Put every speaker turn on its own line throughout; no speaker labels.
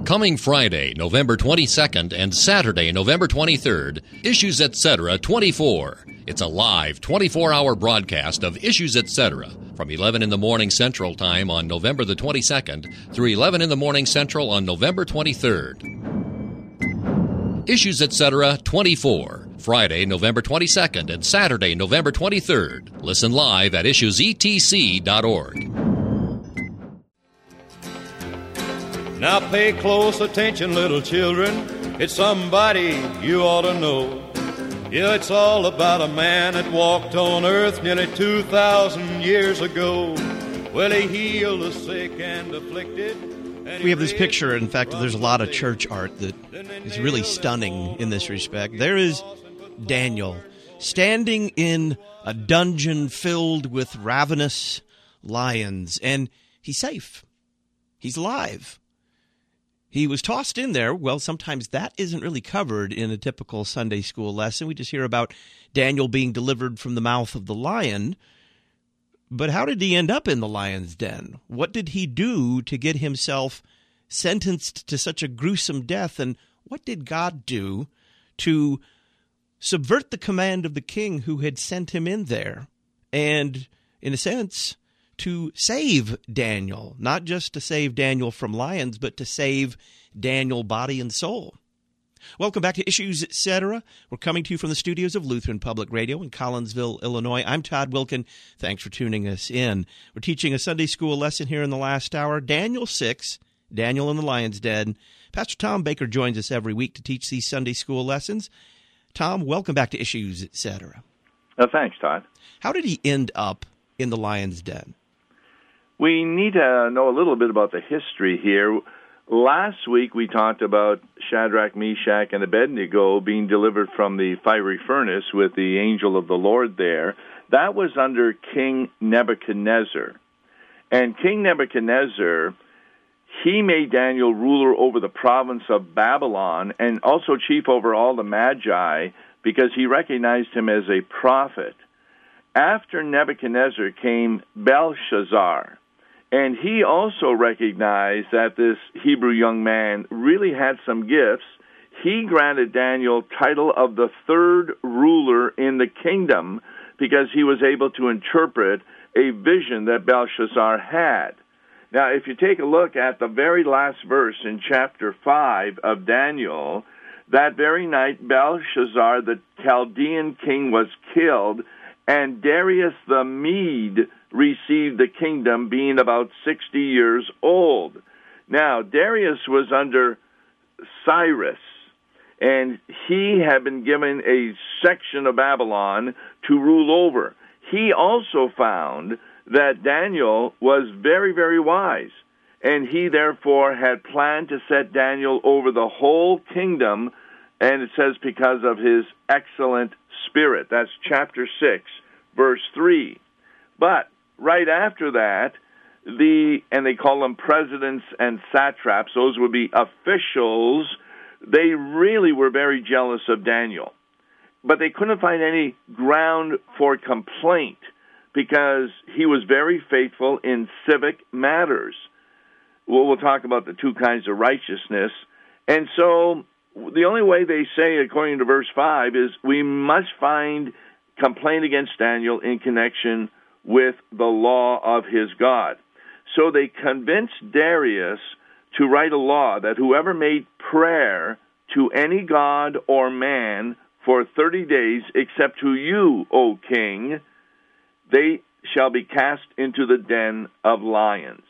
Coming Friday, November 22nd, and Saturday, November 23rd, Issues Etc. 24. It's a live 24-hour broadcast of Issues Etc. from 11 in the morning Central Time on November the 22nd through 11 in the morning Central on November 23rd. Issues Etc. 24. Friday, November 22nd, and Saturday, November 23rd. Listen live at issuesetc.org.
Now pay close attention, little children. It's somebody you ought to know. Yeah, it's all about a man that walked on earth nearly 2,000 years ago. Well, he healed the sick and afflicted.
We have this picture. In fact, there's a lot of church art that is really stunning in this respect. There is Daniel standing in a dungeon filled with ravenous lions, and he's safe. He's alive. He was tossed in there. Well, sometimes that isn't really covered in a typical Sunday school lesson. We just hear about Daniel being delivered from the mouth of the lion. But how did he end up in the lion's den? What did he do to get himself sentenced to such a gruesome death? And what did God do to subvert the command of the king who had sent him in there? And, in a sense, to save Daniel, not just to save Daniel from lions, but to save Daniel body and soul. Welcome back to Issues Etc. We're coming to you from the studios of Lutheran Public Radio in Collinsville, Illinois. I'm Todd Wilkin. Thanks for tuning us in. We're teaching a Sunday school lesson here in the last hour, Daniel 6, Daniel in the Lion's Den. Pastor Tom Baker joins us every week to teach these Sunday school lessons. Tom, welcome back to Issues Etc.
Thanks, Todd.
How did he end up in the lion's den?
We need to know a little bit about the history here. Last week we talked about Shadrach, Meshach, and Abednego being delivered from the fiery furnace with the angel of the Lord there. That was under King Nebuchadnezzar. And King Nebuchadnezzar, he made Daniel ruler over the province of Babylon and also chief over all the Magi because he recognized him as a prophet. After Nebuchadnezzar came Belshazzar. And he also recognized that this Hebrew young man really had some gifts. He granted Daniel title of the third ruler in the kingdom because he was able to interpret a vision that Belshazzar had. Now, if you take a look at the very last verse in chapter 5 of Daniel, that very night Belshazzar, the Chaldean king, was killed, and Darius the Mede received the kingdom, being about 60 years old. Now, Darius was under Cyrus, and he had been given a section of Babylon to rule over. He also found that Daniel was very, very wise, and he therefore had planned to set Daniel over the whole kingdom, and it says because of his excellent spirit. That's chapter 6, verse 3. But right after that, and they call them presidents and satraps, those would be officials, they really were very jealous of Daniel. But they couldn't find any ground for complaint because he was very faithful in civic matters. Well, we'll talk about the two kinds of righteousness. And so the only way they say, according to verse 5, is we must find complaint against Daniel in connection with the law of his God. So they convinced Darius to write a law that whoever made prayer to any god or man for 30 days, except to you, O king, they shall be cast into the den of lions.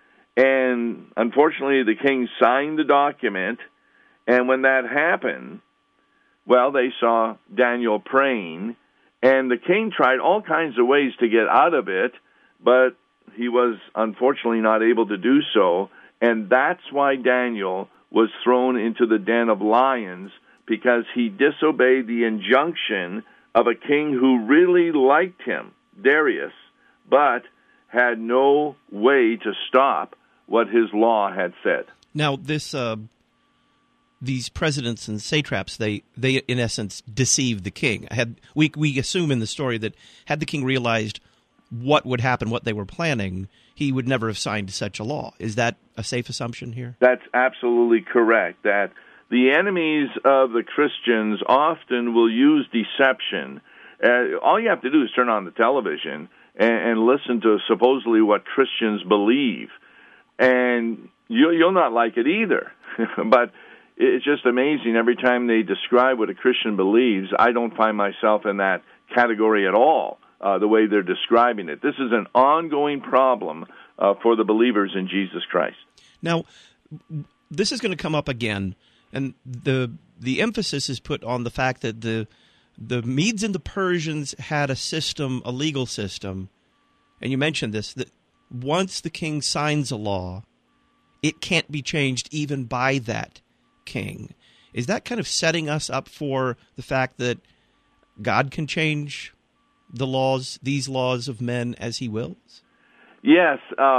And unfortunately, the king signed the document, and when that happened, well, they saw Daniel praying, and the king tried all kinds of ways to get out of it, but he was unfortunately not able to do so, and that's why Daniel was thrown into the den of lions, because he disobeyed the injunction of a king who really liked him, Darius, but had no way to stop what his law had said.
Now, these presidents and satraps, they in essence deceived the king. We assume in the story that had the king realized what would happen, what they were planning, he would never have signed such a law. Is that a safe assumption here?
That's absolutely correct, that the enemies of the Christians often will use deception. All you have to do is turn on the television and listen to supposedly what Christians believe, and you'll not like it either. But it's just amazing. Every time they describe what a Christian believes, I don't find myself in that category at all, the way they're describing it. This is an ongoing problem for the believers in Jesus Christ.
Now, this is going to come up again, and the emphasis is put on the fact that the Medes and the Persians had a system, a legal system, and you mentioned this, that once the king signs a law, it can't be changed even by that king. Is that kind of setting us up for the fact that God can change the laws, these laws of men, as he wills?
Yes.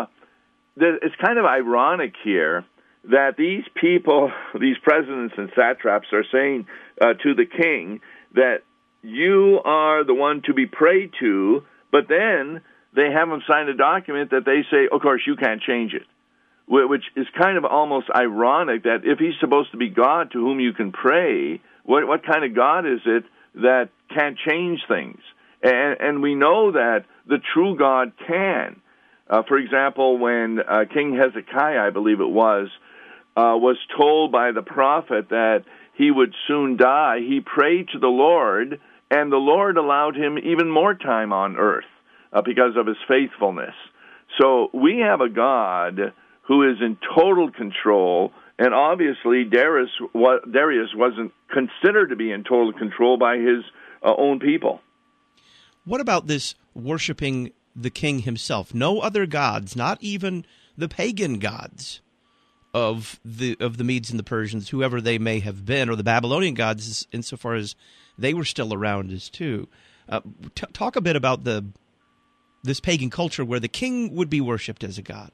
It's kind of ironic here that these people, these presidents and satraps, are saying to the king that you are the one to be prayed to, but then they have him sign a document that they say, of course, you can't change it, which is kind of almost ironic that if he's supposed to be God to whom you can pray, what kind of God is it that can't change things? And we know that the true God can. For example, when King Hezekiah, I believe it was told by the prophet that he would soon die, he prayed to the Lord, and the Lord allowed him even more time on earth because of his faithfulness. So we have a God who is in total control, and obviously Darius wasn't considered to be in total control by his own people.
What about this worshiping the king himself? No other gods, not even the pagan gods of the Medes and the Persians, whoever they may have been, or the Babylonian gods, insofar as they were still around as too. Talk a bit about this pagan culture where the king would be worshipped as a god.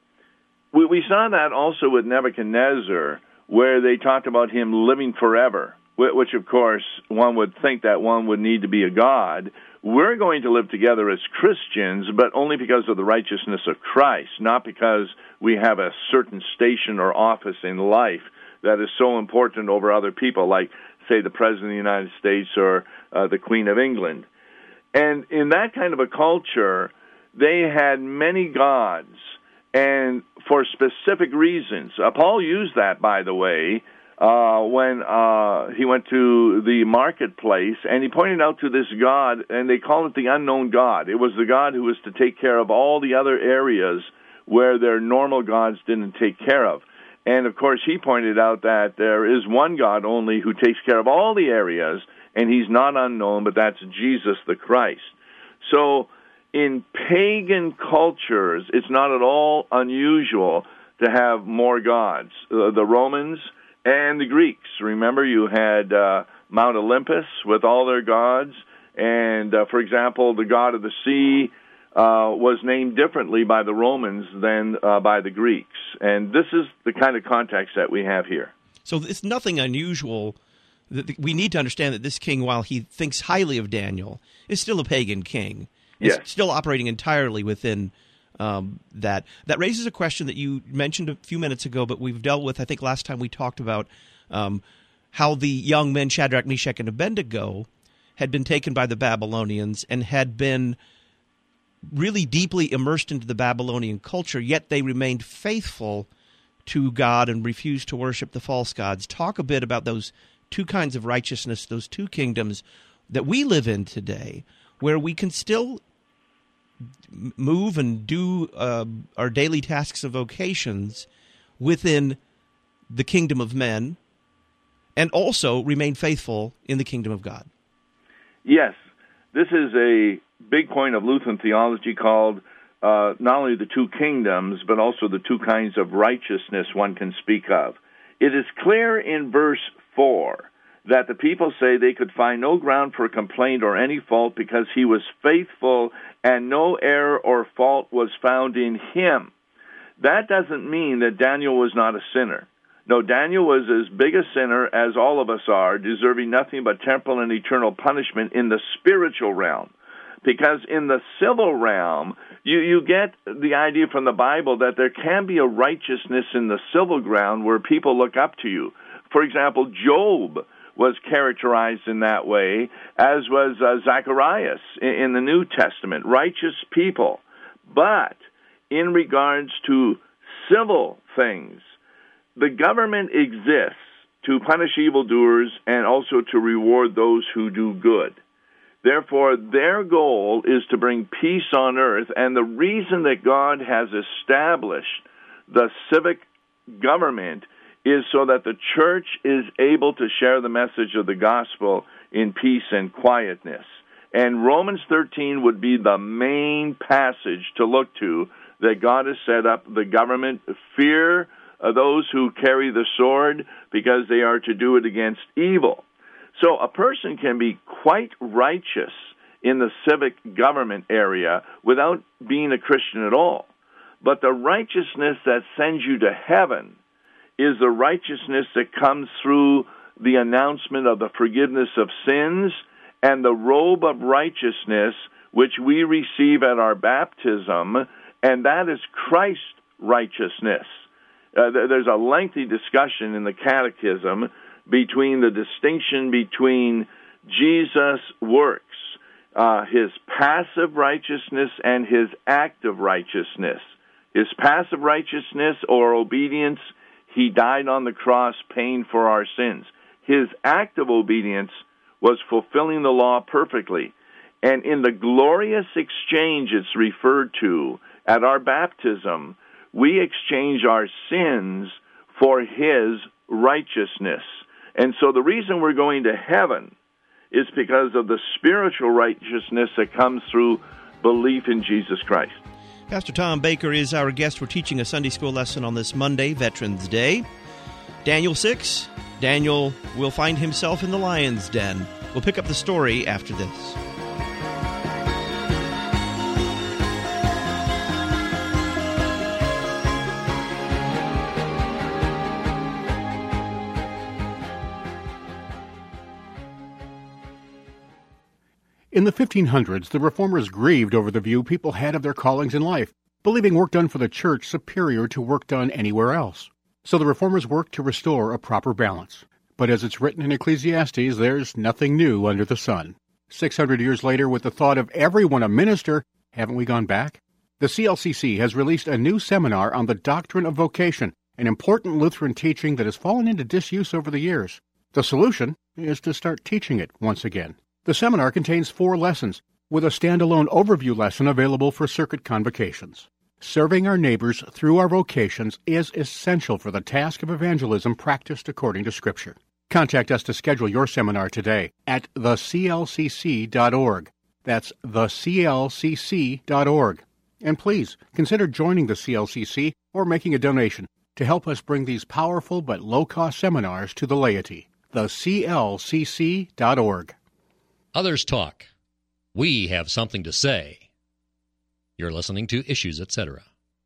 We saw that also with Nebuchadnezzar, where they talked about him living forever, which, of course, one would think that one would need to be a god. We're going to live together as Christians, but only because of the righteousness of Christ, not because we have a certain station or office in life that is so important over other people, like, say, the President of the United States or the Queen of England. And in that kind of a culture, they had many gods, and for specific reasons. Paul used that, by the way, when he went to the marketplace, and he pointed out to this God, and they call it the unknown God. It was the God who was to take care of all the other areas where their normal gods didn't take care of. And, of course, he pointed out that there is one God only who takes care of all the areas, and he's not unknown, but that's Jesus the Christ. So in pagan cultures, it's not at all unusual to have more gods. The Romans and the Greeks. Remember, you had Mount Olympus with all their gods, and, for example, the god of the sea was named differently by the Romans than by the Greeks. And this is the kind of context that we have here.
So it's nothing unusual. We need to understand that this king, while he thinks highly of Daniel, is still a pagan king. Is still operating entirely within that. That raises a question that you mentioned a few minutes ago, but we've dealt with, I think last time we talked about how the young men Shadrach, Meshach, and Abednego had been taken by the Babylonians and had been really deeply immersed into the Babylonian culture, yet they remained faithful to God and refused to worship the false gods. Talk a bit about those two kinds of righteousness, those two kingdoms that we live in today, where we can still move and do our daily tasks and vocations within the kingdom of men and also remain faithful in the kingdom of God.
Yes, this is a big point of Lutheran theology called not only the two kingdoms, but also the two kinds of righteousness one can speak of. It is clear in verse 4 that the people say they could find no ground for complaint or any fault because he was faithful and no error or fault was found in him. That doesn't mean that Daniel was not a sinner. No, Daniel was as big a sinner as all of us are, deserving nothing but temporal and eternal punishment in the spiritual realm. Because in the civil realm, you get the idea from the Bible that there can be a righteousness in the civil ground where people look up to you. For example, Job was characterized in that way, as was Zacharias in the New Testament, righteous people. But in regards to civil things, the government exists to punish evildoers and also to reward those who do good. Therefore, their goal is to bring peace on earth, and the reason that God has established the civic government is so that the church is able to share the message of the gospel in peace and quietness. And Romans 13 would be the main passage to look to, that God has set up the government. Fear those who carry the sword, because they are to do it against evil. So a person can be quite righteous in the civic government area without being a Christian at all. But the righteousness that sends you to heaven is the righteousness that comes through the announcement of the forgiveness of sins and the robe of righteousness which we receive at our baptism, and that is Christ's righteousness. There's a lengthy discussion in the Catechism between the distinction between Jesus' works, his passive righteousness and his active righteousness. His passive righteousness or obedience, he died on the cross paying for our sins. His active obedience was fulfilling the law perfectly. And in the glorious exchange it's referred to at our baptism, we exchange our sins for his righteousness. And so the reason we're going to heaven is because of the spiritual righteousness that comes through belief in Jesus Christ.
Pastor Tom Baker is our guest for teaching a Sunday school lesson on this Monday, Veterans Day. Daniel 6, Daniel will find himself in the lion's den. We'll pick up the story after this.
In the 1500s, the Reformers grieved over the view people had of their callings in life, believing work done for the church superior to work done anywhere else. So the Reformers worked to restore a proper balance. But as it's written in Ecclesiastes, there's nothing new under the sun. 600 years later, with the thought of everyone a minister, haven't we gone back? The CLCC has released a new seminar on the doctrine of vocation, an important Lutheran teaching that has fallen into disuse over the years. The solution is to start teaching it once again. The seminar contains 4 lessons, with a standalone overview lesson available for circuit convocations. Serving our neighbors through our vocations is essential for the task of evangelism practiced according to Scripture. Contact us to schedule your seminar today at theclcc.org. That's theclcc.org. And please, consider joining the CLCC or making a donation to help us bring these powerful but low-cost seminars to the laity. theclcc.org.
Others talk. We have something to say. You're listening to Issues, Etc.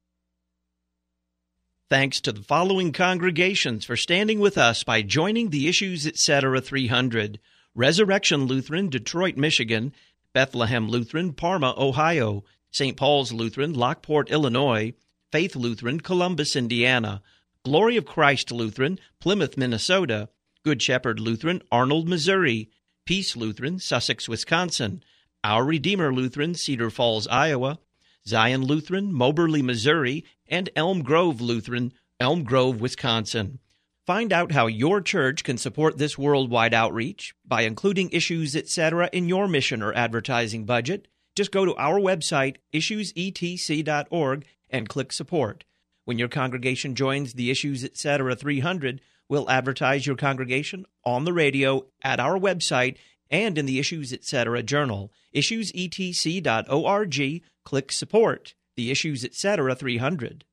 Thanks to the following congregations for standing with us by joining the Issues, Etc. 300. Resurrection Lutheran, Detroit, Michigan. Bethlehem Lutheran, Parma, Ohio. St. Paul's Lutheran, Lockport, Illinois. Faith Lutheran, Columbus, Indiana. Glory of Christ Lutheran, Plymouth, Minnesota. Good Shepherd Lutheran, Arnold, Missouri. Peace Lutheran, Sussex, Wisconsin. Our Redeemer Lutheran, Cedar Falls, Iowa. Zion Lutheran, Moberly, Missouri. And Elm Grove Lutheran, Elm Grove, Wisconsin. Find out how your church can support this worldwide outreach by including Issues, Etc. in your mission or advertising budget. Just go to our website, issuesetc.org, and click Support. When your congregation joins the Issues, Etc. 300, we'll advertise your congregation on the radio, at our website, and in the Issues, Etc. journal. issuesetc.org, click Support. The Issues, Etc. 300.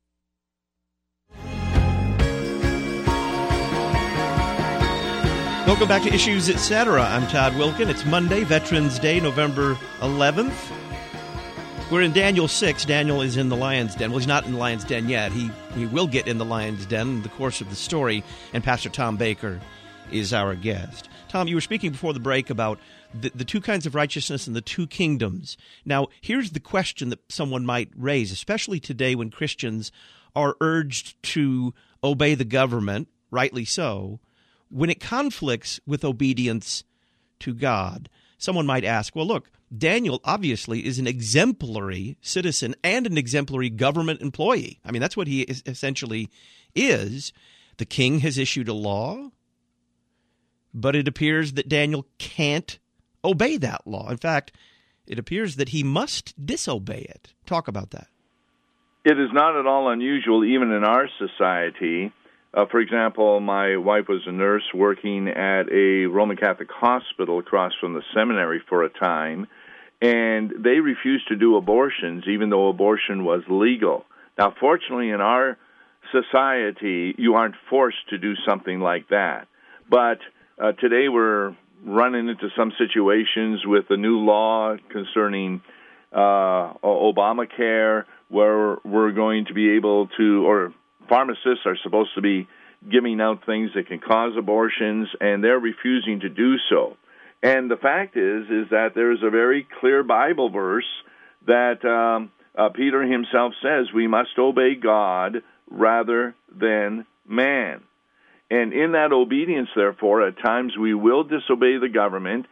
Welcome back to Issues, Etc. I'm Todd Wilkin. It's Monday, Veterans Day, November 11th. We're in Daniel 6. Daniel is in the lion's den. Well, he's not in the lion's den yet. He will get in the lion's den in the course of the story, and Pastor Tom Baker is our guest. Tom, you were speaking before the break about the two kinds of righteousness and the two kingdoms. Now, here's the question that someone might raise, especially today when Christians are urged to obey the government, rightly so, when it conflicts with obedience to God. Someone might ask, well, look, Daniel obviously is an exemplary citizen and an exemplary government employee. I mean, that's what he essentially is. The king has issued a law, but it appears that Daniel can't obey that law. In fact, it appears that he must disobey it. Talk about that.
It is not at all unusual, even in our society. For example, my wife was a nurse working at a Roman Catholic hospital across from the seminary for a time, and they refused to do abortions, even though abortion was legal. Now, fortunately, in our society, you aren't forced to do something like that. But today we're running into some situations with the new law concerning Obamacare, where we're going to be able to, or pharmacists are supposed to be giving out things that can cause abortions, and they're refusing to do so. And the fact is that there's a very clear Bible verse that Peter himself says we must obey God rather than man. And in that obedience, therefore, at times we will disobey the government.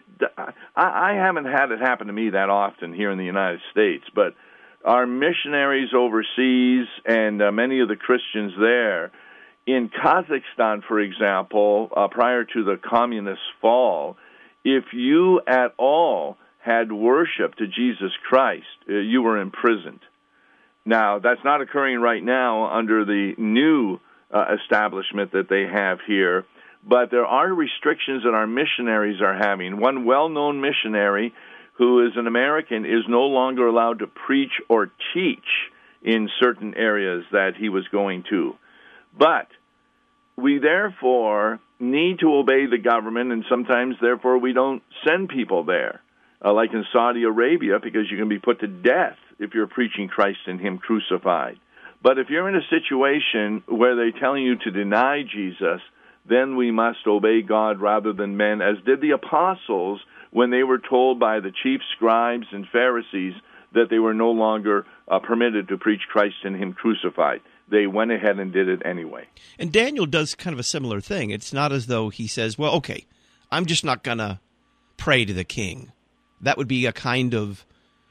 I haven't had it happen to me that often here in the United States, but our missionaries overseas and many of the Christians there, in Kazakhstan, for example, prior to the communist fall, if you at all had worship to Jesus Christ, you were imprisoned. Now, that's not occurring right now under the new establishment that they have here, but there are restrictions that our missionaries are having. One well-known missionary who is an American is no longer allowed to preach or teach in certain areas that he was going to. But we therefore need to obey the government, and sometimes, therefore, we don't send people there, like in Saudi Arabia, because you can be put to death if you're preaching Christ and Him crucified. But if you're in a situation where they're telling you to deny Jesus, then we must obey God rather than men, as did the apostles when they were told by the chief scribes and Pharisees that they were no longer permitted to preach Christ and Him crucified. They went ahead and did it anyway.
And Daniel does kind of a similar thing. It's not as though he says, well, okay, I'm just not going to pray to the king. That would be a kind of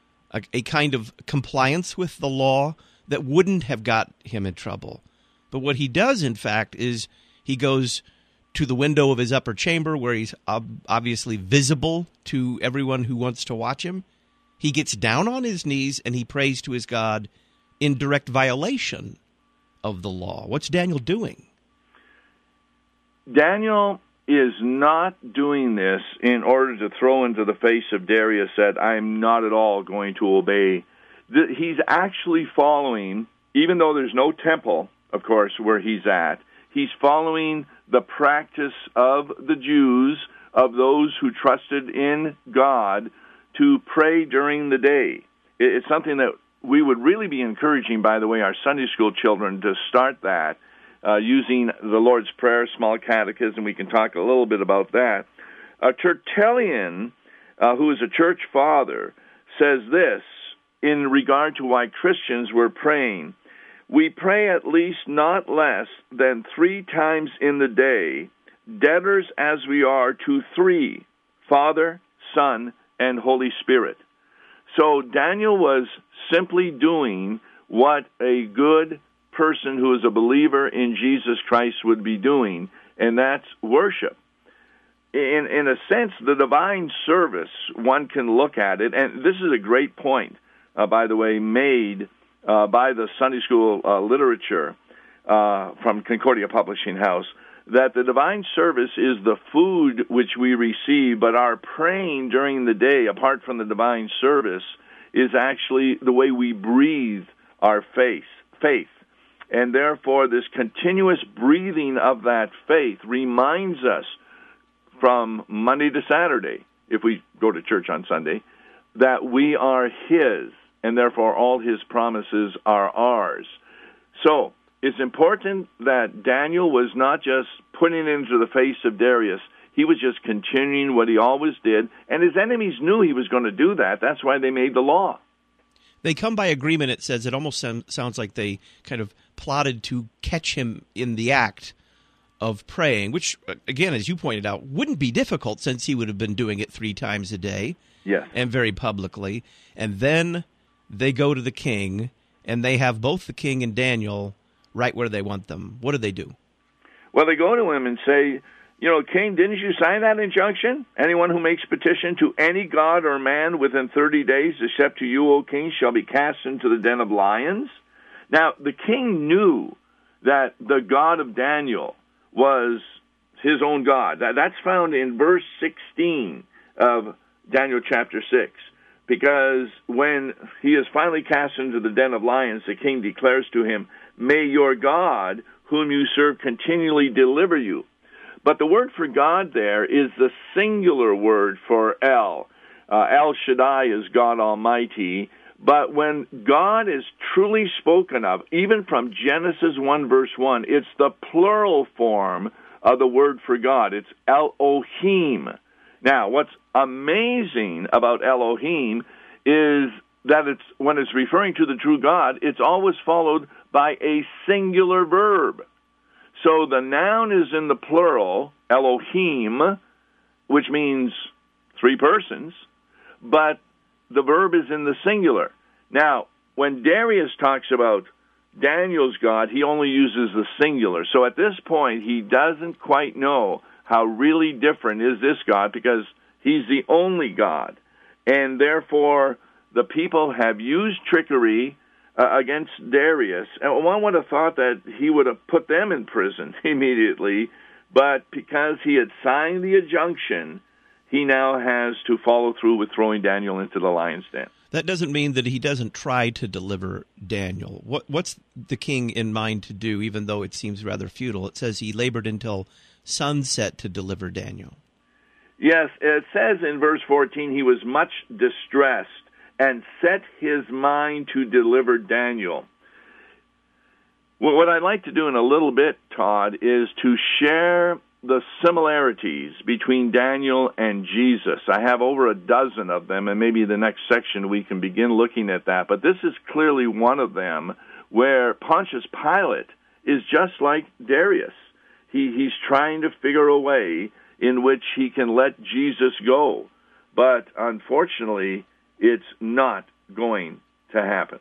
compliance with the law that wouldn't have got him in trouble. But what he does, in fact, is he goes to the window of his upper chamber where he's obviously visible to everyone who wants to watch him. He gets down on his knees and he prays to his God in direct violation of the law. What's Daniel doing?
Daniel is not doing this in order to throw into the face of Darius that I'm not at all going to obey. He's actually following, even though there's no temple, of course, where he's at, he's following the practice of the Jews, of those who trusted in God, to pray during the day. It's something that we would really be encouraging, by the way, our Sunday school children to start that, using the Lord's Prayer, small catechism. We can talk a little bit about that. Tertullian, who is a church father, says this in regard to why Christians were praying. We pray at least not less than 3 times in the day, debtors as we are to 3, Father, Son, and Holy Spirit. So Daniel was simply doing what a good person who is a believer in Jesus Christ would be doing, and that's worship. In a sense, the divine service, one can look at it, and this is a great point, by the way, made by the Sunday school literature from Concordia Publishing House, that the divine service is the food which we receive, but our praying during the day, apart from the divine service, is actually the way we breathe our faith. And therefore, this continuous breathing of that faith reminds us from Monday to Saturday, if we go to church on Sunday, that we are His, and therefore all His promises are ours. So it's important that Daniel was not just putting it into the face of Darius. He was just continuing what he always did, and his enemies knew he was going to do that. That's why they made the law.
They come by agreement, it says. It almost sounds like they kind of plotted to catch him in the act of praying, which, again, as you pointed out, wouldn't be difficult since he would have been doing it 3 times a day.
Yes.
And very publicly. And then they go to the king, and they have both the king and Daniel right where they want them. What do they do?
Well, they go to him and say, King, didn't you sign that injunction? Anyone who makes petition to any god or man within 30 days, except to you, O king, shall be cast into the den of lions. Now, the king knew that the God of Daniel was his own God. That's found in verse 16 of Daniel chapter 6. Because when he is finally cast into the den of lions, the king declares to him, may your God, whom you serve, continually deliver you. But the word for God there is the singular word for El. El Shaddai is God Almighty. But when God is truly spoken of, even from Genesis 1 verse 1, it's the plural form of the word for God. It's Elohim. Now, what's amazing about Elohim is that it's when it's referring to the true God, it's always followed by a singular verb. So the noun is in the plural, Elohim, which means 3 persons, but the verb is in the singular. Now, when Darius talks about Daniel's God, he only uses the singular. So at this point, he doesn't quite know how really different is this God, because he's the only God. And therefore, the people have used trickery against Darius. And one would have thought that he would have put them in prison immediately, but because he had signed the injunction, he now has to follow through with throwing Daniel into the lion's den.
That doesn't mean that he doesn't try to deliver Daniel. What's the king in mind to do, even though it seems rather futile? It says he labored until sunset to deliver Daniel.
Yes, it says in verse 14, he was much distressed and set his mind to deliver Daniel. Well, what I'd like to do in a little bit, Todd, is to share the similarities between Daniel and Jesus. I have over a dozen of them, and maybe the next section we can begin looking at that. But this is clearly one of them where Pontius Pilate is just like Darius. He's trying to figure a way in which he can let Jesus go. But unfortunately, it's not going to happen.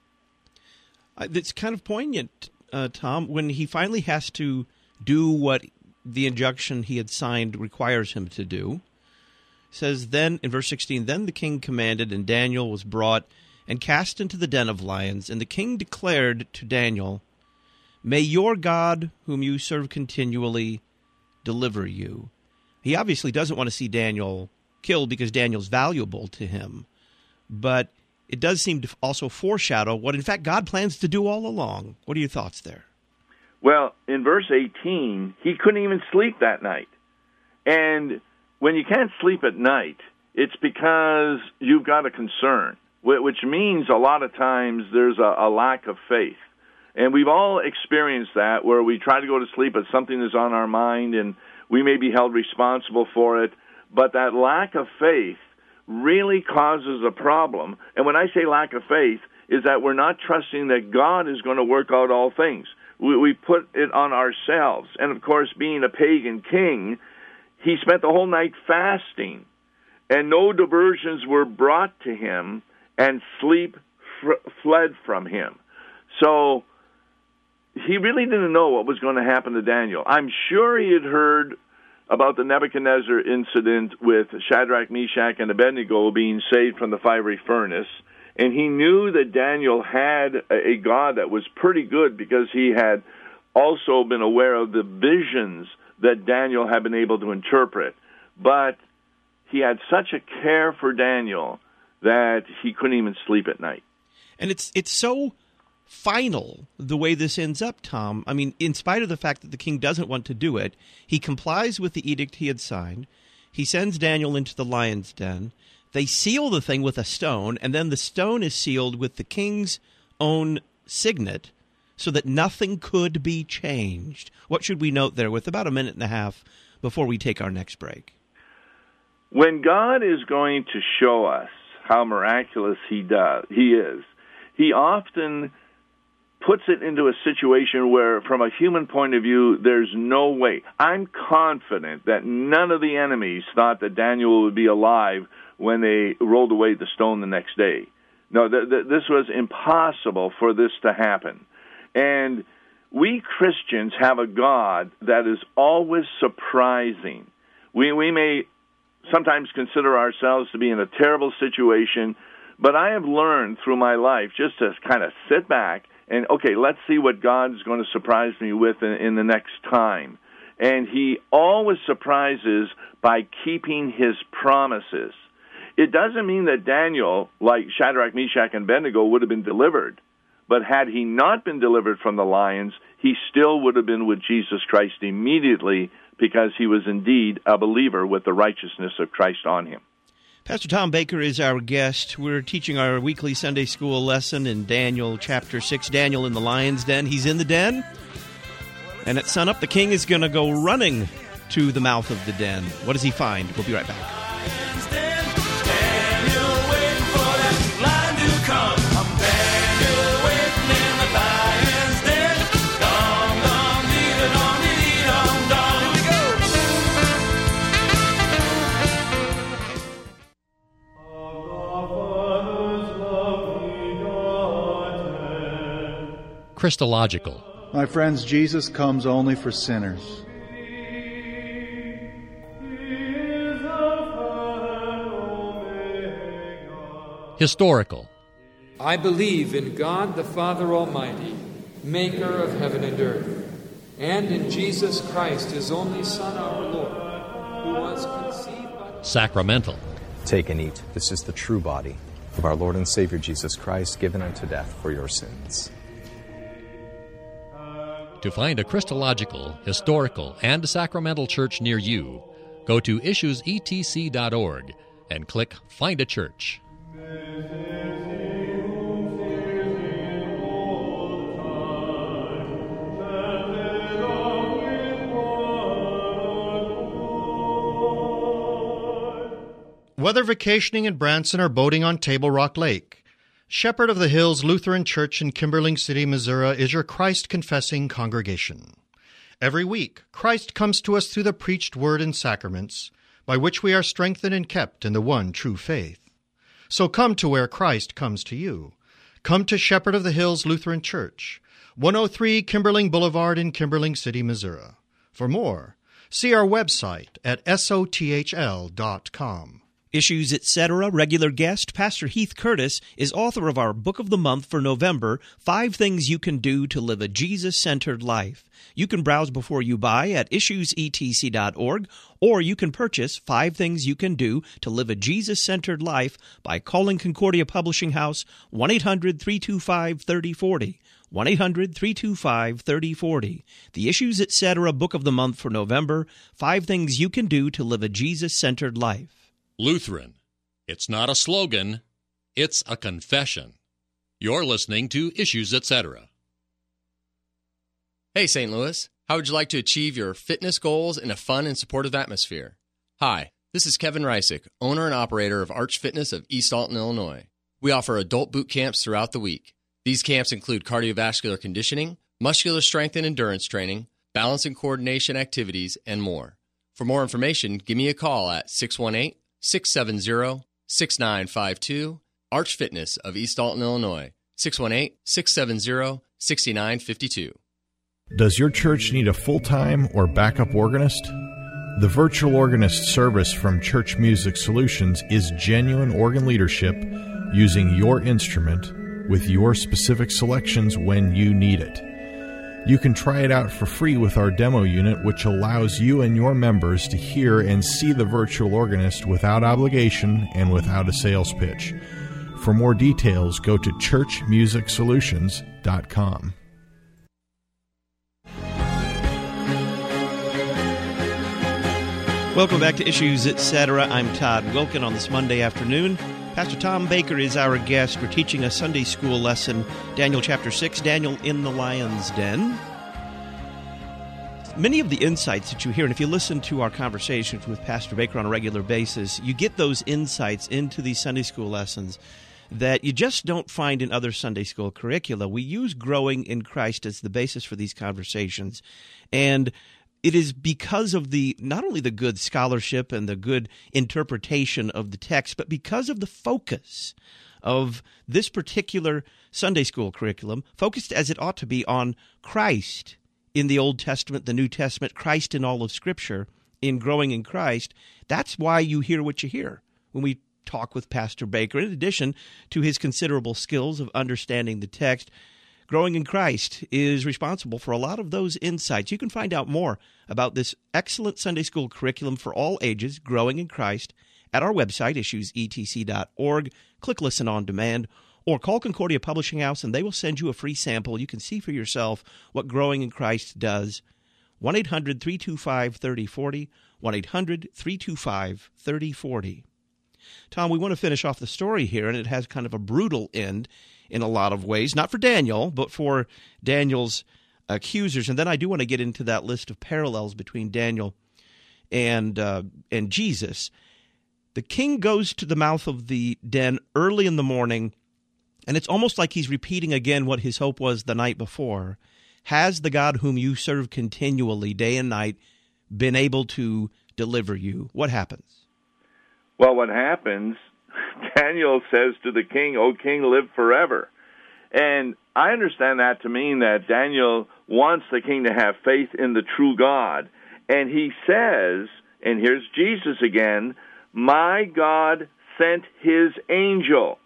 It's kind of poignant, Tom, when he finally has to do what the injunction he had signed requires him to do. It says, then, in verse 16, then the king commanded, and Daniel was brought and cast into the den of lions. And the king declared to Daniel, may your God, whom you serve continually, deliver you. He obviously doesn't want to see Daniel killed because Daniel's valuable to him. But it does seem to also foreshadow what, in fact, God plans to do all along. What are your thoughts there?
Well, in verse 18, he couldn't even sleep that night. And when you can't sleep at night, it's because you've got a concern, which means a lot of times there's a lack of faith. And we've all experienced that, where we try to go to sleep, but something is on our mind, and we may be held responsible for it. But that lack of faith really causes a problem. And when I say lack of faith, is that we're not trusting that God is going to work out all things. We put it on ourselves. And, of course, being a pagan king, he spent the whole night fasting, and no diversions were brought to him, and sleep fled from him. So he really didn't know what was going to happen to Daniel. I'm sure he had heard about the Nebuchadnezzar incident with Shadrach, Meshach, and Abednego being saved from the fiery furnace. And he knew that Daniel had a God that was pretty good, because he had also been aware of the visions that Daniel had been able to interpret. But he had such a care for Daniel that he couldn't even sleep at night.
And it's so final the way this ends up, Tom. I mean, in spite of the fact that the king doesn't want to do it, he complies with the edict he had signed. He sends Daniel into the lion's den. They seal the thing with a stone, and then the stone is sealed with the king's own signet so that nothing could be changed. What should we note there? With about a minute and a half before we take our next break.
When God is going to show us how miraculous He is, He often puts it into a situation where, from a human point of view, there's no way. I'm confident that none of the enemies thought that Daniel would be alive when they rolled away the stone the next day. No, this was impossible for this to happen. And we Christians have a God that is always surprising. We may sometimes consider ourselves to be in a terrible situation, but I have learned through my life just to kind of sit back and, okay, let's see what God's going to surprise me with in the next time. And He always surprises by keeping His promises. It doesn't mean that Daniel, like Shadrach, Meshach, and Abednego, would have been delivered. But had he not been delivered from the lions, he still would have been with Jesus Christ immediately, because he was indeed a believer with the righteousness of Christ on him.
Pastor Tom Baker is our guest. We're teaching our weekly Sunday school lesson in Daniel chapter 6, Daniel in the lion's den. He's in the den, and at sunup, the king is going to go running to the mouth of the den. What does he find? We'll be right back.
Christological.
My friends, Jesus comes only for sinners.
Historical.
I believe in God the Father Almighty, maker of heaven and earth, and in Jesus Christ, His only Son, our Lord, who was conceived by...
Sacramental.
Take and eat. This is the true body of our Lord and Savior Jesus Christ, given unto death for your sins.
To find a Christological, historical, and sacramental church near you, go to issuesetc.org and click Find a Church.
Whether vacationing in Branson or boating on Table Rock Lake, Shepherd of the Hills Lutheran Church in Kimberling City, Missouri is your Christ-confessing congregation. Every week, Christ comes to us through the preached word and sacraments, by which we are strengthened and kept in the one true faith. So come to where Christ comes to you. Come to Shepherd of the Hills Lutheran Church, 103 Kimberling Boulevard in Kimberling City, Missouri. For more, see our website at sothl.com.
Issues, Etc. regular guest Pastor Heath Curtis is author of our Book of the Month for November, 5 Things You Can Do to Live a Jesus-Centered Life. You can browse before you buy at issuesetc.org, or you can purchase 5 Things You Can Do to Live a Jesus-Centered Life by calling Concordia Publishing House 1-800-325-3040. 1-800-325-3040. The Issues, Etc. Book of the Month for November, 5 Things You Can Do to Live a Jesus-Centered Life.
Lutheran. It's not a slogan, it's a confession. You're listening to Issues, Etc.
Hey, St. Louis. How would you like to achieve your fitness goals in a fun and supportive atmosphere? Hi, this is Kevin Reisick, owner and operator of Arch Fitness of East Alton, Illinois. We offer adult boot camps throughout the week. These camps include cardiovascular conditioning, muscular strength and endurance training, balance and coordination activities, and more. For more information, give me a call at 618-670-6952, Arch Fitness of East Alton, Illinois, 618-670-6952.
Does your church need a full-time or backup organist? The virtual organist service from Church Music Solutions is genuine organ leadership using your instrument with your specific selections when you need it. You can try it out for free with our demo unit, which allows you and your members to hear and see the virtual organist without obligation and without a sales pitch. For more details, go to churchmusicsolutions.com.
Welcome back to Issues, Etc. I'm Todd Wilkin on this Monday afternoon. Pastor Tom Baker is our guest. We're teaching a Sunday school lesson, Daniel chapter 6, Daniel in the lion's den. Many of the insights that you hear, and if you listen to our conversations with Pastor Baker on a regular basis, you get those insights into these Sunday school lessons that you just don't find in other Sunday school curricula. We use growing in Christ as the basis for these conversations, and it is because of not only the good scholarship and the good interpretation of the text, but because of the focus of this particular Sunday school curriculum, focused as it ought to be on Christ in the Old Testament, the New Testament, Christ in all of Scripture, in growing in Christ. That's why you hear what you hear when we talk with Pastor Baker. In addition to his considerable skills of understanding the text, Growing in Christ is responsible for a lot of those insights. You can find out more about this excellent Sunday school curriculum for all ages, Growing in Christ, at our website, issuesetc.org. Click Listen on Demand, or call Concordia Publishing House, and they will send you a free sample. You can see for yourself what Growing in Christ does. 1-800-325-3040, 1-800-325-3040. Tom, we want to finish off the story here, and it has kind of a brutal end in a lot of ways, not for Daniel, but for Daniel's accusers. And then I do want to get into that list of parallels between Daniel and Jesus. The king goes to the mouth of the den early in the morning, and it's almost like he's repeating again what his hope was the night before. Has the God whom you serve continually, day and night, been able to deliver you? What happens?
Well, what happens, Daniel says to the king, "O king, live forever." And I understand that to mean that Daniel wants the king to have faith in the true God. And he says, and here's Jesus again, "My God sent his angel."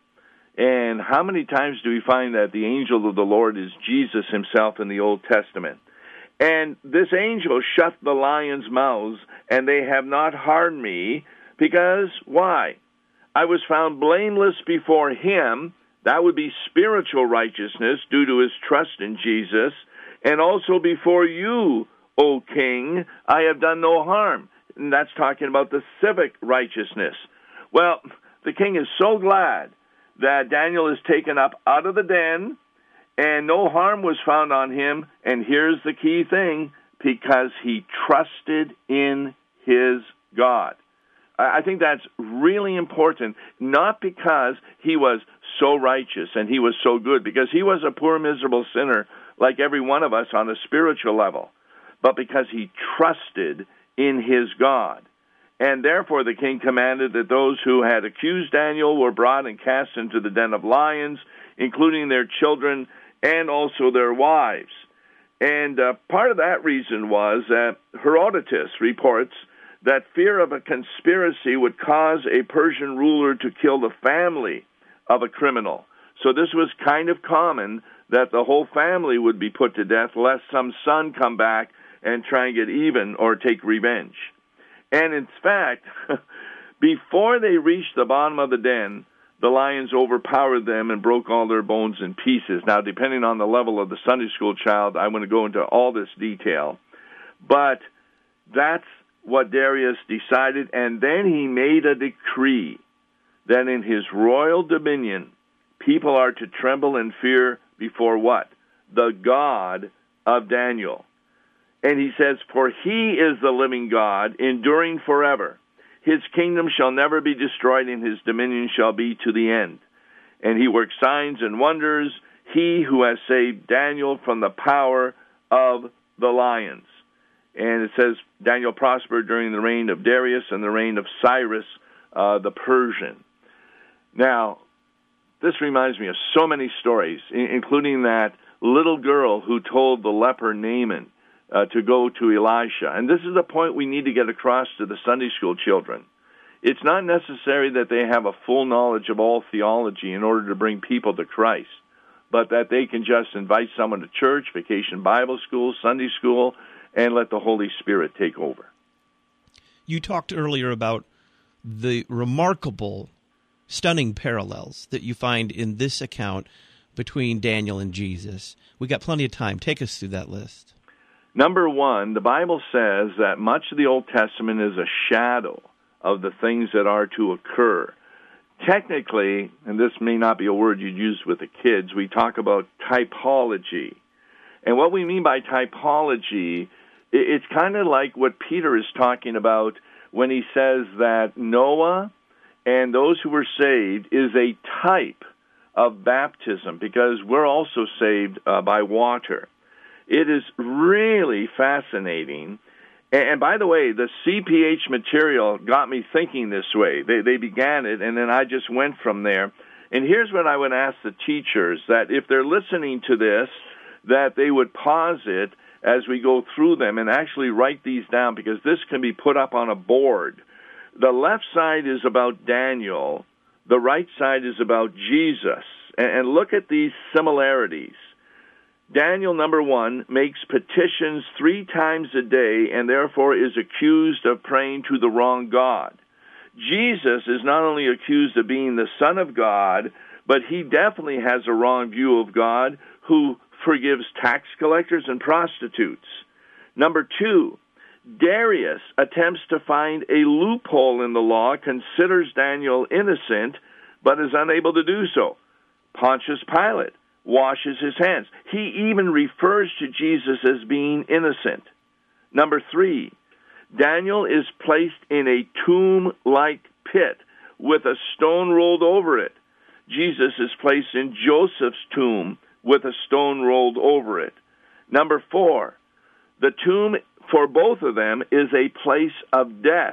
And how many times do we find that the angel of the Lord is Jesus himself in the Old Testament? And this angel shut the lions' mouths, and they have not harmed me, because, why? I was found blameless before him. That would be spiritual righteousness due to his trust in Jesus. And also before you, O king, I have done no harm. And that's talking about the civic righteousness. Well, the king is so glad that Daniel is taken up out of the den, and no harm was found on him. And here's the key thing, because he trusted in his God. I think that's really important, not because he was so righteous and he was so good, because he was a poor, miserable sinner like every one of us on a spiritual level, but because he trusted in his God. And therefore the king commanded that those who had accused Daniel were brought and cast into the den of lions, including their children and also their wives. And part of that reason was that Herodotus reports that fear of a conspiracy would cause a Persian ruler to kill the family of a criminal. So this was kind of common, that the whole family would be put to death, lest some son come back and try and get even or take revenge. And in fact, before they reached the bottom of the den, the lions overpowered them and broke all their bones in pieces. Now, depending on the level of the Sunday school child, I want to go into all this detail. But that's what Darius decided, and then he made a decree that in his royal dominion, people are to tremble and fear before what? The God of Daniel. And he says, "For he is the living God, enduring forever. His kingdom shall never be destroyed, and his dominion shall be to the end. And he works signs and wonders, he who has saved Daniel from the power of the lions." And it says Daniel prospered during the reign of Darius and the reign of Cyrus the Persian. Now, this reminds me of so many stories, including that little girl who told the leper Naaman to go to Elisha. And this is the point we need to get across to the Sunday school children. It's not necessary that they have a full knowledge of all theology in order to bring people to Christ, but that they can just invite someone to church, Vacation Bible School, Sunday school, and let the Holy Spirit take over.
You talked earlier about the remarkable, stunning parallels that you find in this account between Daniel and Jesus. We got plenty of time. Take us through that list.
Number one, the Bible says that much of the Old Testament is a shadow of the things that are to occur. Technically, and this may not be a word you'd use with the kids, we talk about typology. And what we mean by typology, It's kind of like what Peter is talking about when he says that Noah and those who were saved is a type of baptism, because we're also saved by water. It is really fascinating. And by the way, the CPH material got me thinking this way. They began it, and then I just went from there. And here's what I would ask the teachers, that if they're listening to this, that they would pause it as we go through them and actually write these down, because this can be put up on a board. The left side is about Daniel. The right side is about Jesus. And look at these similarities. Daniel, number 1, makes petitions 3 times a day and therefore is accused of praying to the wrong God. Jesus is not only accused of being the Son of God, but he definitely has a wrong view of God, who forgives tax collectors and prostitutes. Number 2, Darius attempts to find a loophole in the law, considers Daniel innocent, but is unable to do so. Pontius Pilate washes his hands. He even refers to Jesus as being innocent. Number 3, Daniel is placed in a tomb-like pit with a stone rolled over it. Jesus is placed in Joseph's tomb with a stone rolled over it. Number 4, the tomb for both of them is a place of death.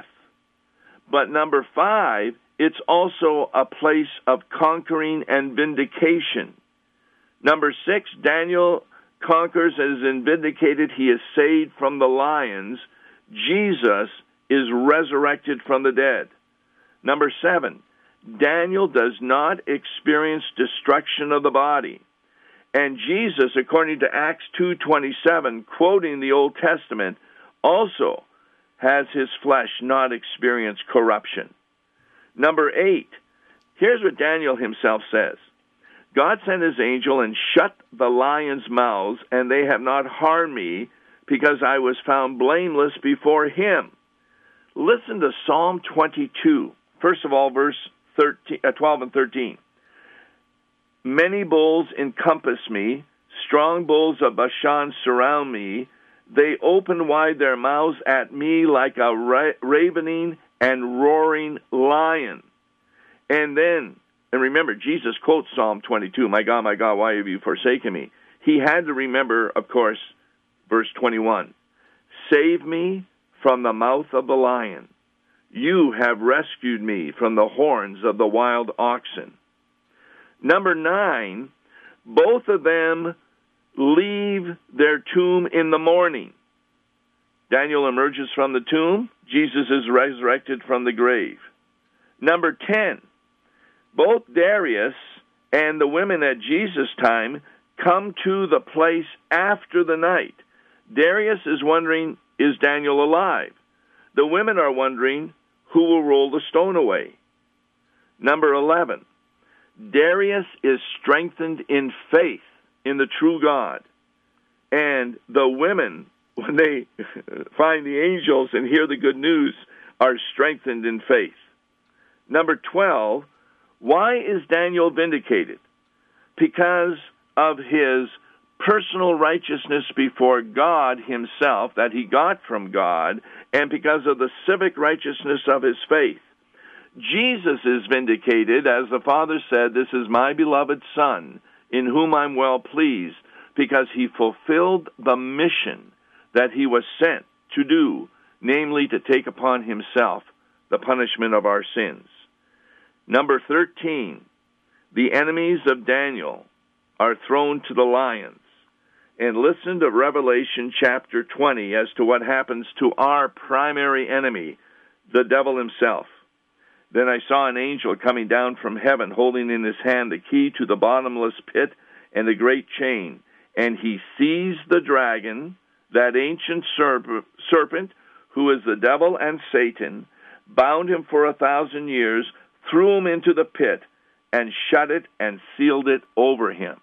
But number 5, it's also a place of conquering and vindication. Number 6, Daniel conquers and is vindicated. He is saved from the lions. Jesus is resurrected from the dead. Number 7, Daniel does not experience destruction of the body. And Jesus, according to Acts 2:27, quoting the Old Testament, also has his flesh not experience corruption. Number 8, here's what Daniel himself says. God sent his angel and shut the lions' mouths, and they have not harmed me, because I was found blameless before him. Listen to Psalm 22. First of all, verse 12 and 13. Many bulls encompass me, strong bulls of Bashan surround me. They open wide their mouths at me like a ravening and roaring lion. And remember, Jesus quotes Psalm 22, my God, why have you forsaken me? He had to remember, of course, verse 21, save me from the mouth of the lion. You have rescued me from the horns of the wild oxen. Number 9, both of them leave their tomb in the morning. Daniel emerges from the tomb. Jesus is resurrected from the grave. Number 10, both Darius and the women at Jesus' time come to the place after the night. Darius is wondering, is Daniel alive? The women are wondering, who will roll the stone away? Number 11, Darius is strengthened in faith in the true God. And the women, when they find the angels and hear the good news, are strengthened in faith. Number 12, why is Daniel vindicated? Because of his personal righteousness before God himself that he got from God, and because of the civic righteousness of his faith. Jesus is vindicated, as the Father said, this is my beloved Son, in whom I'm well pleased, because he fulfilled the mission that he was sent to do, namely to take upon himself the punishment of our sins. Number 13, the enemies of Daniel are thrown to the lions. And listen to Revelation chapter 20 as to what happens to our primary enemy, the devil himself. Then I saw an angel coming down from heaven, holding in his hand the key to the bottomless pit and the great chain. And he seized the dragon, that ancient serpent, who is the devil and Satan, bound him for 1,000 years, threw him into the pit, and shut it and sealed it over him.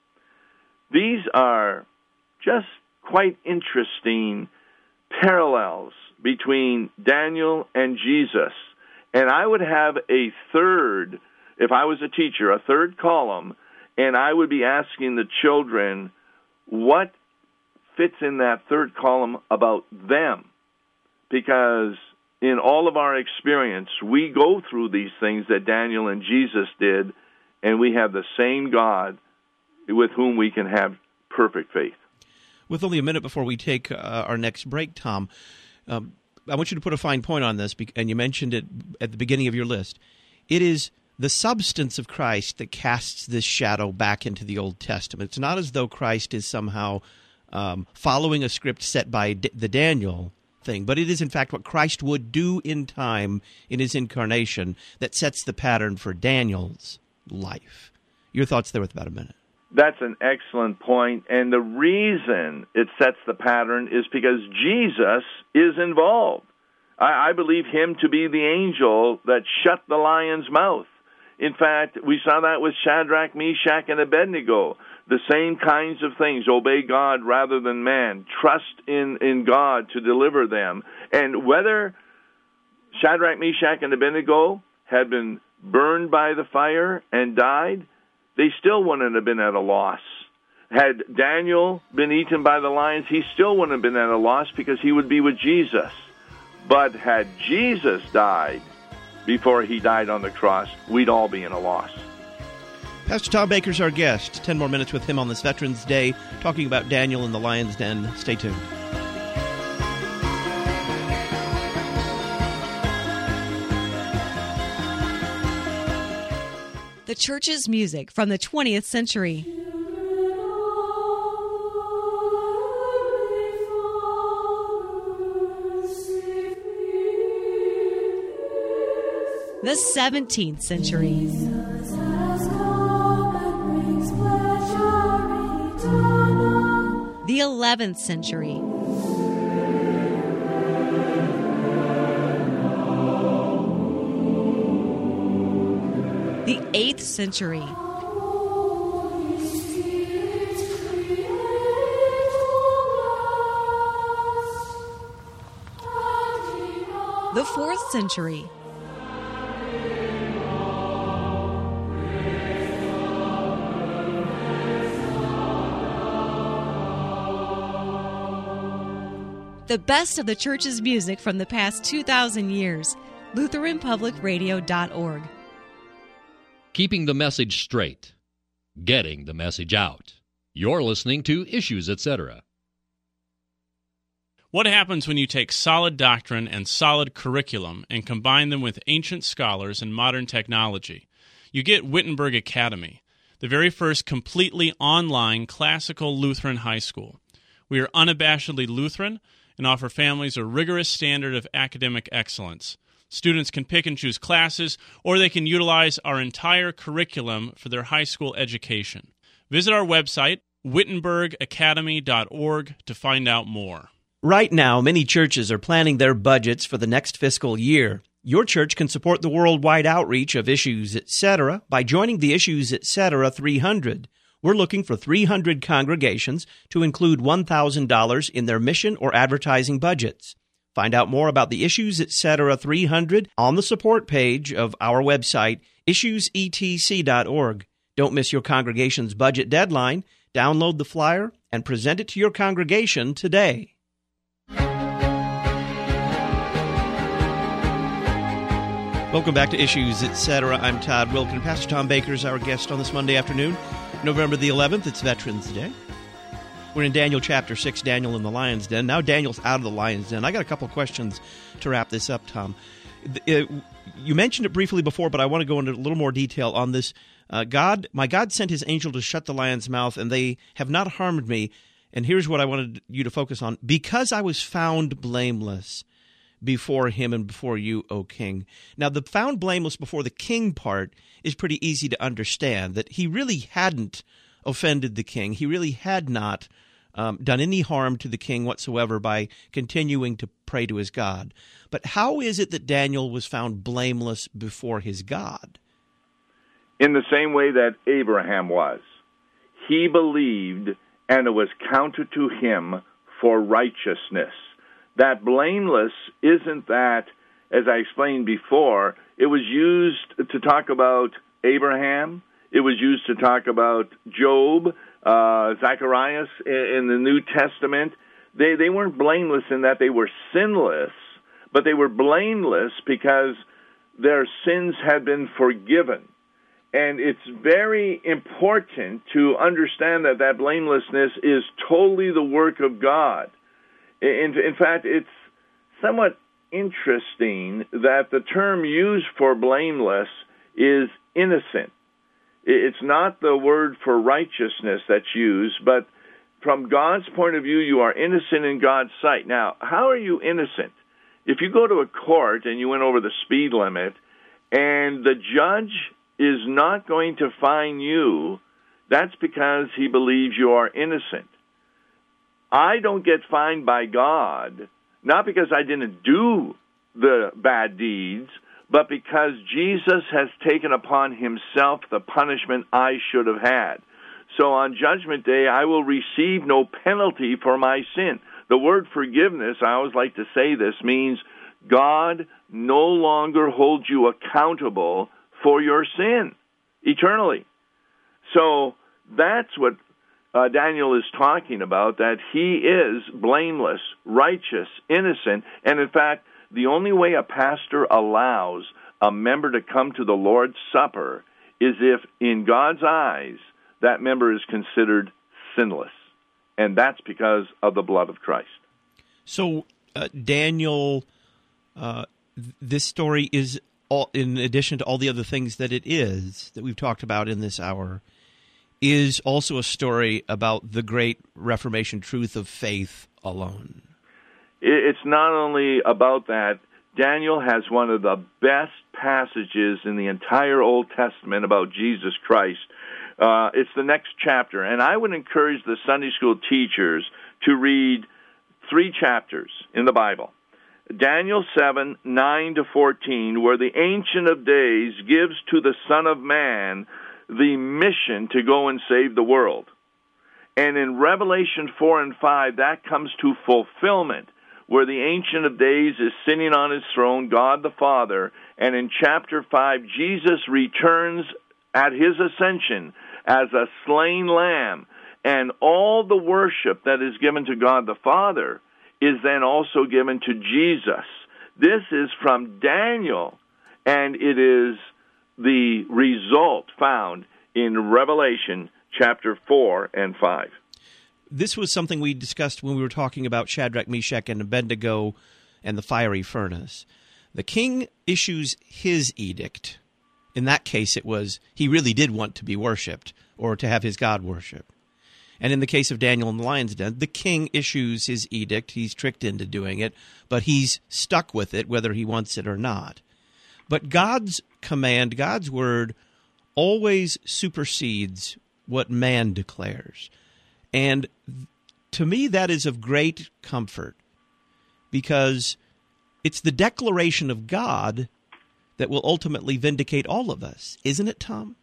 These are just quite interesting parallels between Daniel and Jesus. And I would have a third, if I was a teacher, a third column, and I would be asking the children, what fits in that third column about them, because in all of our experience, we go through these things that Daniel and Jesus did, and we have the same God with whom we can have perfect faith.
With only a minute before we take our next break, Tom, I want you to put a fine point on this, and you mentioned it at the beginning of your list. It is the substance of Christ that casts this shadow back into the Old Testament. It's not as though Christ is somehow following a script set by the Daniel thing, but it is in fact what Christ would do in time in his incarnation that sets the pattern for Daniel's life. Your thoughts there with about a minute.
That's an excellent point, and the reason it sets the pattern is because Jesus is involved. I believe him to be the angel that shut the lion's mouth. In fact, we saw that with Shadrach, Meshach, and Abednego. The same kinds of things. Obey God rather than man. Trust in God to deliver them. And whether Shadrach, Meshach, and Abednego had been burned by the fire and died, they still wouldn't have been at a loss. Had Daniel been eaten by the lions, he still wouldn't have been at a loss because he would be with Jesus. But had Jesus died before he died on the cross, we'd all be in a loss.
Pastor Tom Baker's our guest. 10 more minutes with him on this Veterans Day, talking about Daniel in the lion's den. Stay tuned.
The church's music from the 20th century. The 17th century. The 11th century. The 8th century. The 4th century. The best of the church's music from the past 2,000 years. LutheranPublicRadio.org.
Keeping the message straight. Getting the message out. You're listening to Issues, Etc.
What happens when you take solid doctrine and solid curriculum and combine them with ancient scholars and modern technology? You get Wittenberg Academy, the very first completely online classical Lutheran high school. We are unabashedly Lutheran and offer families a rigorous standard of academic excellence. Students can pick and choose classes, or they can utilize our entire curriculum for their high school education. Visit our website, wittenbergacademy.org, to find out more.
Right now, many churches are planning their budgets for the next fiscal year. Your church can support the worldwide outreach of Issues, Etc. by joining the Issues, Etc. 300. We're looking for 300 congregations to include $1,000 in their mission or advertising budgets. Find out more about the Issues, Etc. 300 on the support page of our website, issuesetc.org. Don't miss your congregation's budget deadline. Download the flyer and present it to your congregation today. Welcome back to Issues, Etc. I'm Todd Wilkin. Pastor Tom Baker is our guest on this Monday afternoon, November the 11th. It's Veterans Day. We're in Daniel chapter 6, Daniel in the lion's den. Now Daniel's out of the lion's den. I got a couple of questions to wrap this up, Tom. You mentioned it briefly before, but I want to go into a little more detail on this. My God sent his angel to shut the lion's mouth, and they have not harmed me. And here's what I wanted you to focus on. Because I was found blameless before him and before you, O king. Now, the found blameless before the king part is pretty easy to understand, that he really hadn't offended the king. He really had not done any harm to the king whatsoever by continuing to pray to his God. But how is it that Daniel was found blameless before his God?
In the same way that Abraham was. He believed, and it was counted to him for righteousness. That blameless isn't that, as I explained before, it was used to talk about Abraham. It was used to talk about Job, Zacharias in the New Testament, they weren't blameless in that they were sinless, but they were blameless because their sins had been forgiven. And it's very important to understand that blamelessness is totally the work of God. In fact, it's somewhat interesting that the term used for blameless is innocent. It's not the word for righteousness that's used, but from God's point of view, you are innocent in God's sight. Now, how are you innocent? If you go to a court and you went over the speed limit, and the judge is not going to fine you, that's because he believes you are innocent. I don't get fined by God, not because I didn't do the bad deeds, but because Jesus has taken upon himself the punishment I should have had. So on Judgment Day, I will receive no penalty for my sin. The word forgiveness, I always like to say this, means God no longer holds you accountable for your sin eternally. So that's what Daniel is talking about, that he is blameless, righteous, innocent, and in fact, the only way a pastor allows a member to come to the Lord's Supper is if, in God's eyes, that member is considered sinless. And that's because of the blood of Christ.
So, Daniel, this story is, in addition to all the other things that it is, that we've talked about in this hour, is also a story about the great Reformation truth of faith alone.
It's not only about that. Daniel has one of the best passages in the entire Old Testament about Jesus Christ. It's the next chapter, and I would encourage the Sunday school teachers to read 3 chapters in the Bible. Daniel 7, 9 to 14, where the Ancient of Days gives to the Son of Man the mission to go and save the world. And in Revelation 4 and 5, that comes to fulfillment, where the Ancient of Days is sitting on his throne, God the Father, and in chapter 5, Jesus returns at his ascension as a slain lamb, and all the worship that is given to God the Father is then also given to Jesus. This is from Daniel, and it is the result found in Revelation chapter 4 and 5.
This was something we discussed when we were talking about Shadrach, Meshach, and Abednego and the fiery furnace. The king issues his edict. In that case, it was he really did want to be worshipped or to have his God worshipped. And in the case of Daniel in the lion's den, the king issues his edict. He's tricked into doing it, but he's stuck with it whether he wants it or not. But God's command, God's word, always supersedes what man declares. And to me, that is of great comfort, because it's the declaration of God that will ultimately vindicate all of us. Isn't it, Tom?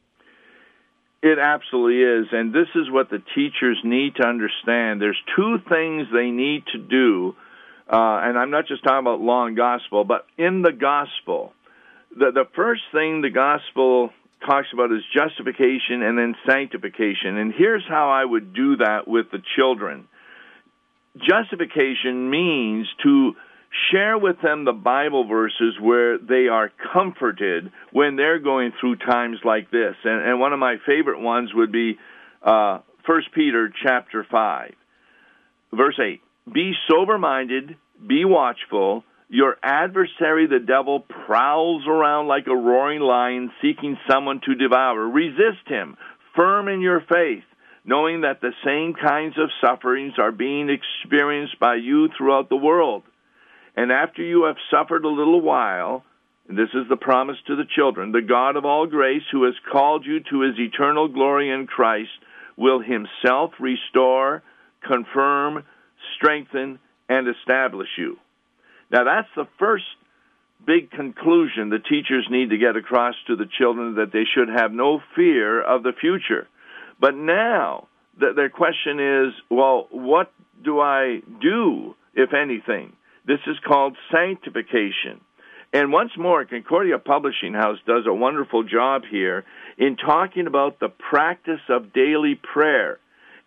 It absolutely is, and this is what the teachers need to understand. There's 2 things they need to do, and I'm not just talking about law and gospel, but in the gospel. The first thing the gospel talks about is justification and then sanctification. And here's how I would do that with the children. Justification means to share with them the Bible verses where they are comforted when they're going through times like this. And one of my favorite ones would be 1 Peter chapter 5, verse 8. Be sober-minded, be watchful. Your adversary, the devil, prowls around like a roaring lion seeking someone to devour. Resist him, firm in your faith, knowing that the same kinds of sufferings are being experienced by you throughout the world. And after you have suffered a little while, and this is the promise to the children, the God of all grace, who has called you to his eternal glory in Christ, will himself restore, confirm, strengthen, and establish you. Now, that's the first big conclusion the teachers need to get across to the children, that they should have no fear of the future. But now, their question is, well, what do I do, if anything? This is called sanctification. And once more, Concordia Publishing House does a wonderful job here in talking about the practice of daily prayer.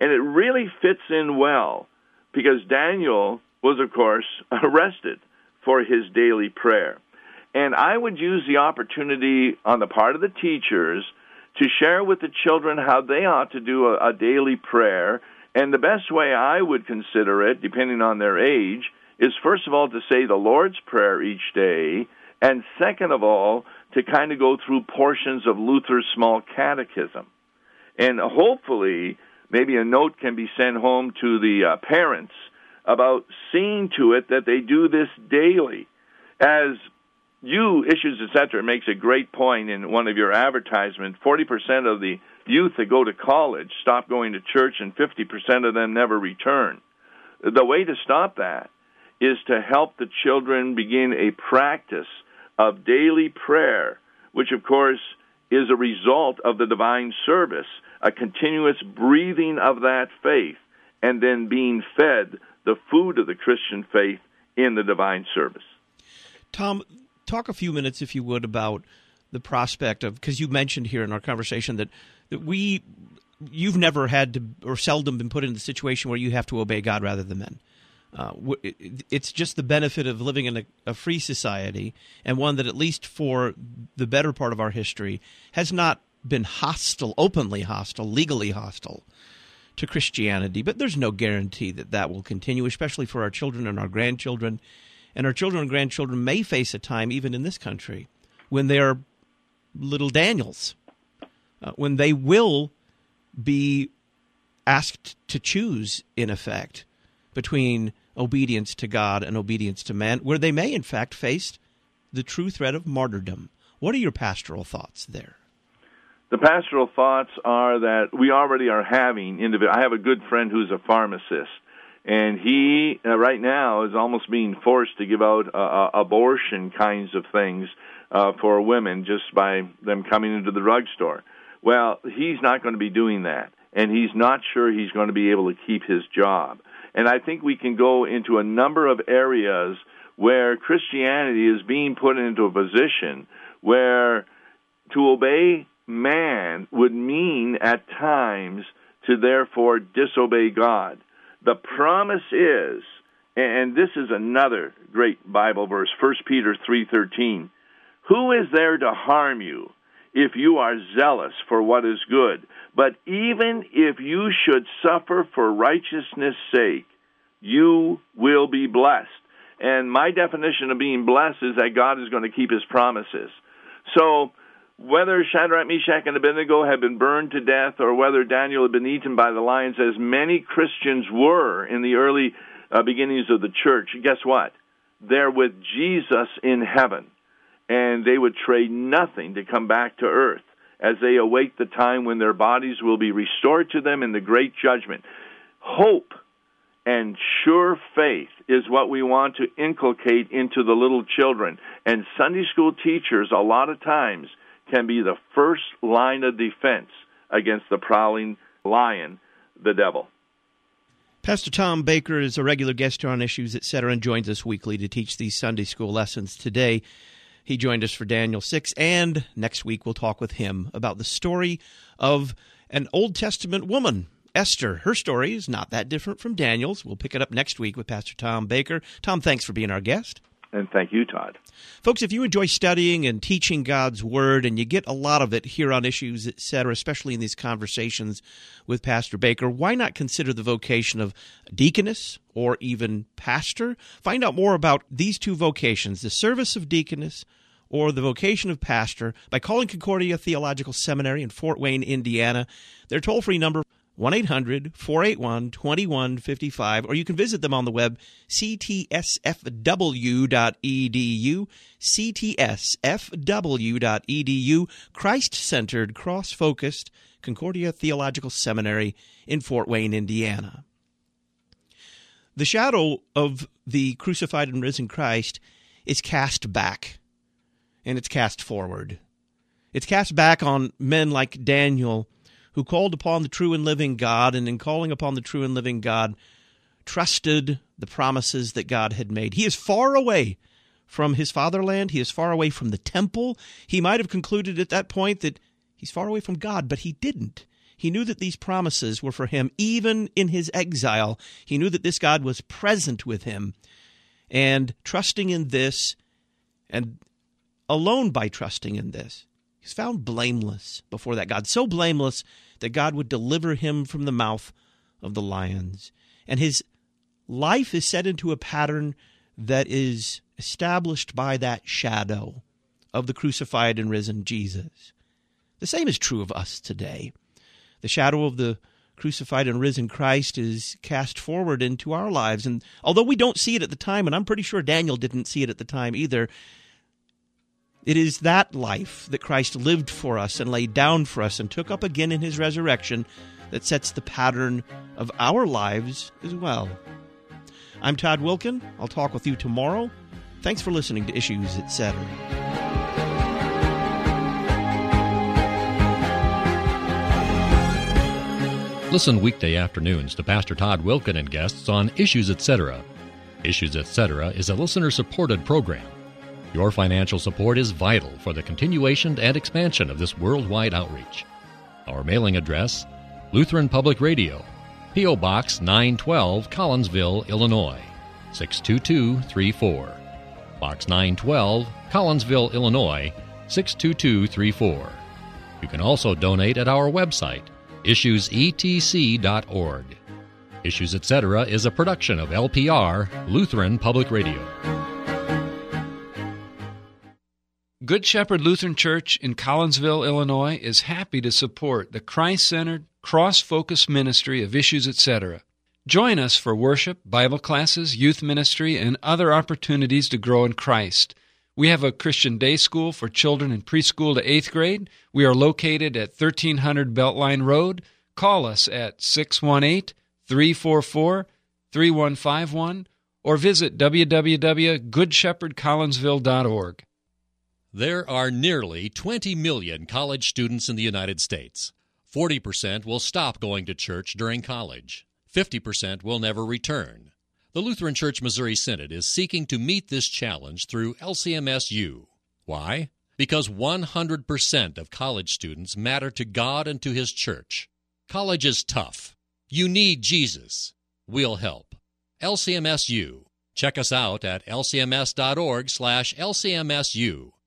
And it really fits in well because Daniel was, of course, arrested for his daily prayer. And I would use the opportunity on the part of the teachers to share with the children how they ought to do a daily prayer. And the best way I would consider it, depending on their age, is first of all to say the Lord's Prayer each day, and second of all, to kind of go through portions of Luther's Small Catechism. And hopefully, maybe a note can be sent home to the parents about seeing to it that they do this daily. As you, Issues, Etc., makes a great point in one of your advertisements, 40% of the youth that go to college stop going to church and 50% of them never return. The way to stop that is to help the children begin a practice of daily prayer, which, of course, is a result of the divine service, a continuous breathing of that faith, and then being fed the food of the Christian faith in the divine service.
Tom, talk a few minutes, if you would, about the prospect of, because you mentioned here in our conversation that you've never had to, or seldom been put in a situation where you have to obey God rather than men. It's just the benefit of living in a free society, and one that, at least for the better part of our history, has not been hostile, openly hostile, legally hostile to Christianity. But there's no guarantee that that will continue, especially for our children and our grandchildren. And our children and grandchildren may face a time, even in this country, when they are little Daniels, when they will be asked to choose, in effect, between obedience to God and obedience to man, where they may, in fact, face the true threat of martyrdom. What are your pastoral thoughts there?
The pastoral thoughts are that we already are having I have a good friend who's a pharmacist, and he, right now, is almost being forced to give out abortion kinds of things for women just by them coming into the drugstore. Well, he's not going to be doing that, and he's not sure he's going to be able to keep his job. And I think we can go into a number of areas where Christianity is being put into a position where to obey man would mean at times to therefore disobey God. The promise is, and this is another great Bible verse, 1 Peter 3:13, who is there to harm you if you are zealous for what is good? But even if you should suffer for righteousness' sake, you will be blessed. And my definition of being blessed is that God is going to keep his promises. So whether Shadrach, Meshach, and Abednego had been burned to death or whether Daniel had been eaten by the lions, as many Christians were in the early beginnings of the church, guess what? They're with Jesus in heaven, and they would trade nothing to come back to earth as they await the time when their bodies will be restored to them in the great judgment. Hope and sure faith is what we want to inculcate into the little children. And Sunday school teachers, a lot of times, can be the first line of defense against the prowling lion, the devil.
Pastor Tom Baker is a regular guest here on Issues, Etc., and joins us weekly to teach these Sunday school lessons. Today, he joined us for Daniel 6, and next week we'll talk with him about the story of an Old Testament woman, Esther. Her story is not that different from Daniel's. We'll pick it up next week with Pastor Tom Baker. Tom, thanks for being our guest.
And thank you, Todd.
Folks, if you enjoy studying and teaching God's Word, and you get a lot of it here on Issues, Etc., especially in these conversations with Pastor Baker, why not consider the vocation of deaconess or even pastor? Find out more about these two vocations, the service of deaconess or the vocation of pastor, by calling Concordia Theological Seminary in Fort Wayne, Indiana. Their toll-free number, 1-800-481-2155, or you can visit them on the web, ctsfw.edu, ctsfw.edu, Christ-centered, cross-focused Concordia Theological Seminary in Fort Wayne, Indiana. The shadow of the crucified and risen Christ is cast back, and it's cast forward. It's cast back on men like Daniel, who called upon the true and living God, and in calling upon the true and living God, trusted the promises that God had made. He is far away from his fatherland. He is far away from the temple. He might have concluded at that point that he's far away from God, but he didn't. He knew that these promises were for him even in his exile. He knew that this God was present with him. And trusting in this, and alone by trusting in this, he's found blameless before that God. So blameless that God would deliver him from the mouth of the lions. And his life is set into a pattern that is established by that shadow of the crucified and risen Jesus. The same is true of us today. The shadow of the crucified and risen Christ is cast forward into our lives. And although we don't see it at the time, and I'm pretty sure Daniel didn't see it at the time either, it is that life that Christ lived for us and laid down for us and took up again in his resurrection that sets the pattern of our lives as well. I'm Todd Wilkin. I'll talk with you tomorrow. Thanks for listening to Issues, Etc.
Listen weekday afternoons to Pastor Todd Wilkin and guests on Issues Etc. Issues Etc. is a listener-supported program. Your financial support is vital for the continuation and expansion of this worldwide outreach. Our mailing address, Lutheran Public Radio, P.O. Box 912, Collinsville, Illinois, 62234. Box 912, Collinsville, Illinois, 62234. You can also donate at our website, issuesetc.org. Issues Etc. is a production of LPR, Lutheran Public Radio.
Good Shepherd Lutheran Church in Collinsville, Illinois is happy to support the Christ-centered, cross-focused ministry of Issues Etc. Join us for worship, Bible classes, youth ministry, and other opportunities to grow in Christ. We have a Christian day school for children in preschool to 8th grade. We are located at 1300 Beltline Road. Call us at 618-344-3151 or visit www.goodshepherdcollinsville.org.
There are nearly 20 million college students in the United States. 40% will stop going to church during college. 50% will never return. The Lutheran Church Missouri Synod is seeking to meet this challenge through LCMSU. Why? Because 100% of college students matter to God and to His church. College is tough. You need Jesus. We'll help. LCMSU. Check us out at lcms.org/LCMSU.